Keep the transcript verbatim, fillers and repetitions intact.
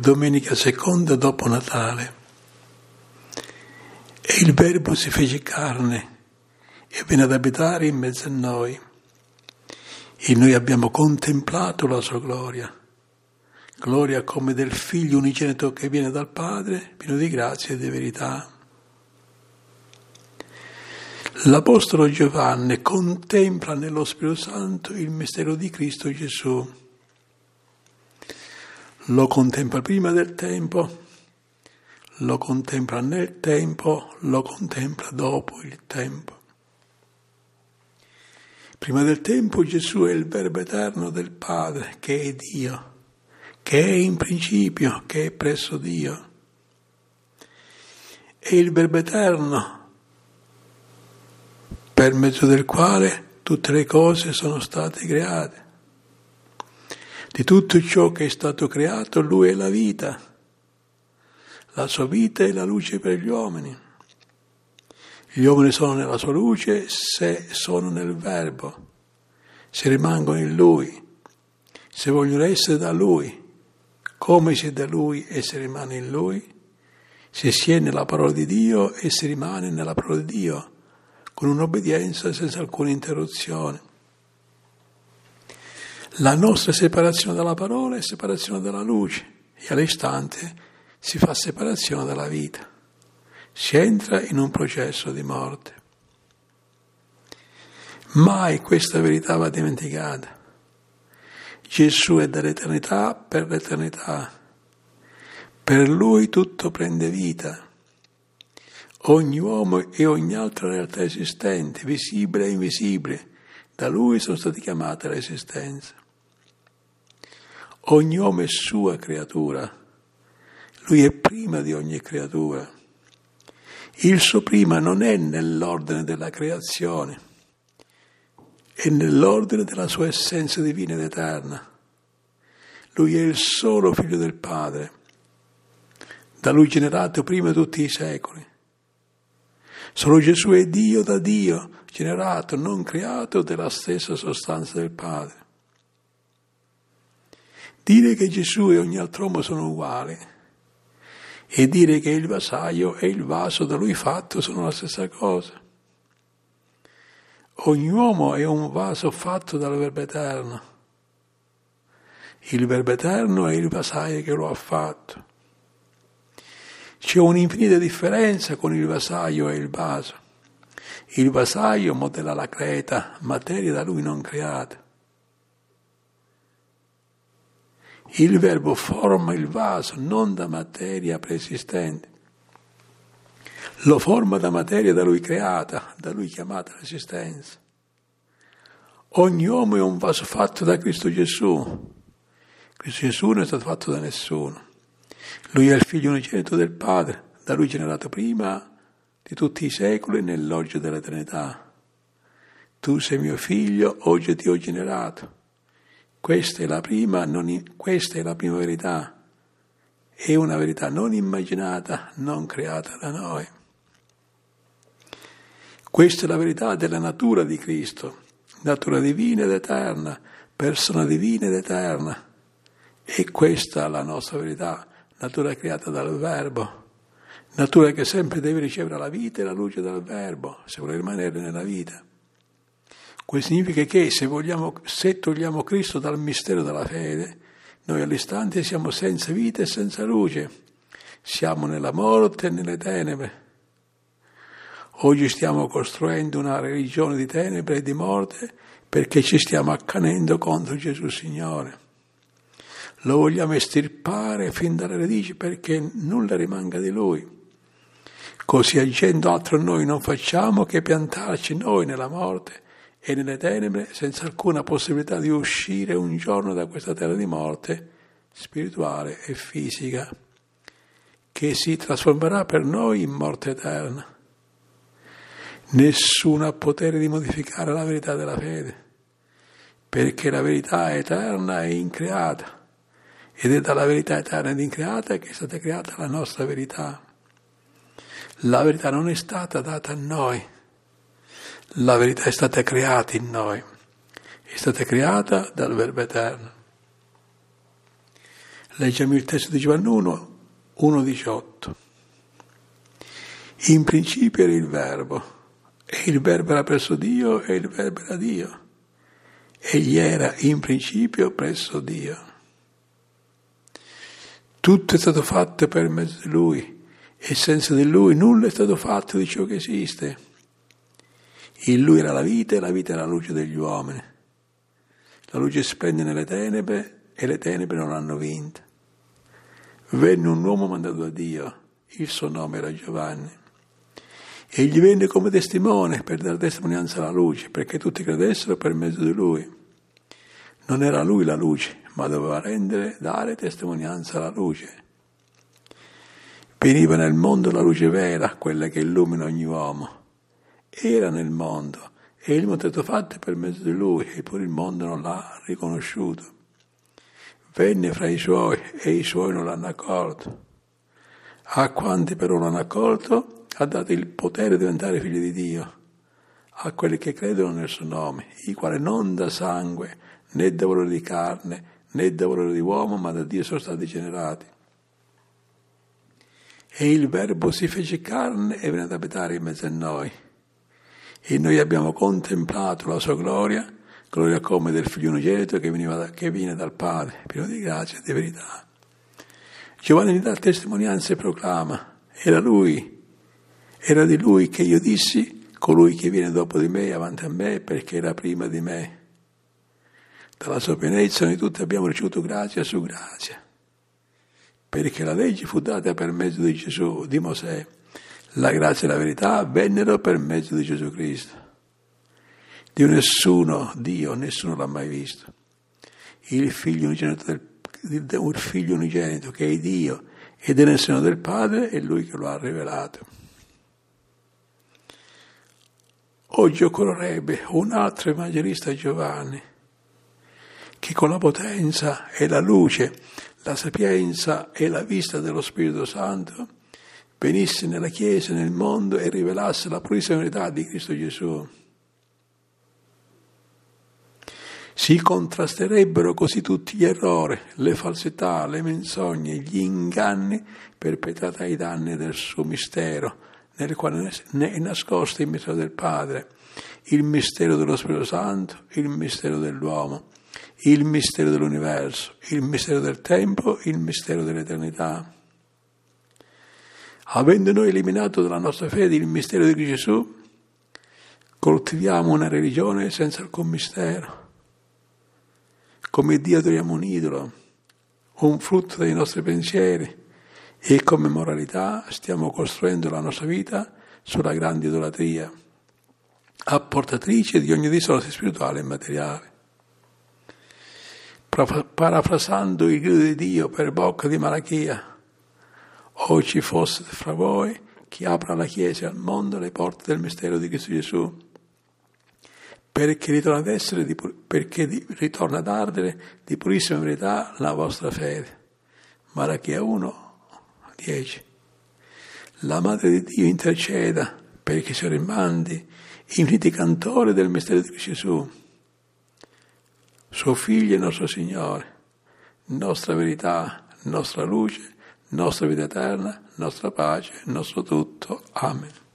domenica seconda dopo Natale. E il Verbo si fece carne e venne ad abitare in mezzo a noi. E noi abbiamo contemplato la sua gloria, gloria come del Figlio unigenito che viene dal Padre, pieno di grazia e di verità. L'Apostolo Giovanni contempla nello Spirito Santo il mistero di Cristo Gesù. Lo contempla prima del tempo, lo contempla nel tempo, lo contempla dopo il tempo. Prima del tempo Gesù è il Verbo eterno del Padre, che è Dio, che è in principio, che è presso Dio. È il Verbo eterno per mezzo del quale tutte le cose sono state create. Di tutto ciò che è stato creato, Lui è la vita. La sua vita è la luce per gli uomini. Gli uomini sono nella sua luce se sono nel Verbo, se rimangono in Lui, se vogliono essere da Lui. Come si è da Lui e si rimane in Lui? Se si è nella parola di Dio e si rimane nella parola di Dio, con un'obbedienza senza alcuna interruzione. La nostra separazione dalla parola è separazione dalla luce e all'istante si fa separazione dalla vita. Si entra in un processo di morte. Mai questa verità va dimenticata. Gesù è dall'eternità per l'eternità. Per Lui tutto prende vita. Ogni uomo e ogni altra realtà esistente, visibile e invisibile, da Lui sono stati chiamati all'esistenza. Ogni uomo è sua creatura. Lui è prima di ogni creatura. Il suo prima non è nell'ordine della creazione, è nell'ordine della sua essenza divina ed eterna. Lui è il solo Figlio del Padre, da Lui generato prima di tutti i secoli. Solo Gesù è Dio da Dio, generato, non creato, della stessa sostanza del Padre. Dire che Gesù e ogni altro uomo sono uguali e dire che il vasaio e il vaso da Lui fatto sono la stessa cosa. Ogni uomo è un vaso fatto dal Verbo eterno. Il Verbo eterno è il vasaio che lo ha fatto. C'è un'infinita differenza con il vasaio e il vaso. Il vasaio modella la creta, materia da Lui non creata. Il Verbo forma il vaso, non da materia preesistente. Lo forma da materia da Lui creata, da Lui chiamata all'esistenza. Ogni uomo è un vaso fatto da Cristo Gesù. Cristo Gesù non è stato fatto da nessuno. Lui è il Figlio unigenito del Padre, da Lui generato prima di tutti i secoli nell'oggi dell'eternità. Tu sei mio Figlio, oggi ti ho generato. Questa è la prima, non, questa è la prima verità. È una verità non immaginata, non creata da noi. Questa è la verità della natura di Cristo, natura divina ed eterna, persona divina ed eterna. E questa è la nostra verità, natura creata dal Verbo, natura che sempre deve ricevere la vita e la luce dal Verbo, se vuole rimanere nella vita. Questo significa che se, vogliamo, se togliamo Cristo dal mistero della fede, noi all'istante siamo senza vita e senza luce, siamo nella morte e nelle tenebre. Oggi stiamo costruendo una religione di tenebre e di morte perché ci stiamo accanendo contro Gesù Signore. Lo vogliamo estirpare fin dalle radici perché nulla rimanga di Lui. Così agendo altro noi non facciamo che piantarci noi nella morte e nelle tenebre senza alcuna possibilità di uscire un giorno da questa terra di morte spirituale e fisica, che si trasformerà per noi in morte eterna. Nessuno ha potere di modificare la verità della fede, perché la verità è eterna e increata, ed è dalla verità eterna ed increata che è stata creata la nostra verità. La verità non è stata data a noi, la verità è stata creata in noi, è stata creata dal Verbo eterno. Leggiamo il testo di Giovanni uno, uno diciotto. In principio era il Verbo, e il Verbo era presso Dio, e il Verbo era Dio. Egli era in principio presso Dio. Tutto è stato fatto per mezzo di Lui, e senza di Lui nulla è stato fatto di ciò che esiste. In Lui era la vita, e la vita era la luce degli uomini. La luce splende nelle tenebre, e le tenebre non l'hanno vinta. Venne un uomo mandato da Dio, il suo nome era Giovanni. Egli venne come testimone per dare testimonianza alla luce, perché tutti credessero per mezzo di lui. Non era lui la luce, ma doveva rendere, dare testimonianza alla luce. Veniva nel mondo la luce vera, quella che illumina ogni uomo. Era nel mondo, e il mondo è stato fatto per mezzo di lui, eppure il mondo non l'ha riconosciuto. Venne fra i suoi, e i suoi non l'hanno accolto. A quanti però l'hanno accolto, ha dato il potere di diventare figli di Dio, a quelli che credono nel suo nome, i quali non da sangue, né da volere di carne, né da volere di uomo, ma da Dio sono stati generati. E il Verbo si fece carne e venne ad abitare in mezzo a noi. E noi abbiamo contemplato la sua gloria, gloria come del Figlio unigenito che, veniva da, che viene dal Padre, pieno di grazia e di verità. Giovanni dà testimonianza e proclama, era lui, era di lui che io dissi, colui che viene dopo di me, avanti a me, perché era prima di me. Dalla sua pienezza noi tutti abbiamo ricevuto grazia su grazia, perché la legge fu data per mezzo di Gesù, di Mosè. La grazia e la verità vennero per mezzo di Gesù Cristo. Dio nessuno, Dio nessuno l'ha mai visto. Il figlio unigenito, del, il figlio unigenito che è Dio ed è nel seno del Padre, è Lui che lo ha rivelato. Oggi occorrerebbe un altro evangelista, Giovanni, che con la potenza e la luce, la sapienza e la vista dello Spirito Santo venisse nella Chiesa, nel mondo e rivelasse la purissima verità di Cristo Gesù. Si contrasterebbero così tutti gli errori, le falsità, le menzogne, gli inganni perpetrati ai danni del suo mistero, nel quale è nascosto il mistero del Padre, il mistero dello Spirito Santo, il mistero dell'uomo, il mistero dell'universo, il mistero del tempo, il mistero dell'eternità. Avendo noi eliminato dalla nostra fede il mistero di Gesù, coltiviamo una religione senza alcun mistero. Come Dio adoriamo un idolo, un frutto dei nostri pensieri, e come moralità stiamo costruendo la nostra vita sulla grande idolatria, apportatrice di ogni disordine spirituale e materiale. Parafrasando il grido di Dio per bocca di Malachia, o ci fosse fra voi chi apra alla Chiesa e al mondo le porte del mistero di Cristo Gesù, perché ritorna ad essere, di, perché di, ritorna ad ardere di purissima verità la vostra fede. Malachia uno, dieci. La Madre di Dio interceda perché si rimandi infiniti cantori del mistero di Gesù, suo Figlio e nostro Signore, nostra verità, nostra luce, nostra vita eterna, nostra pace, nostro tutto. Amen.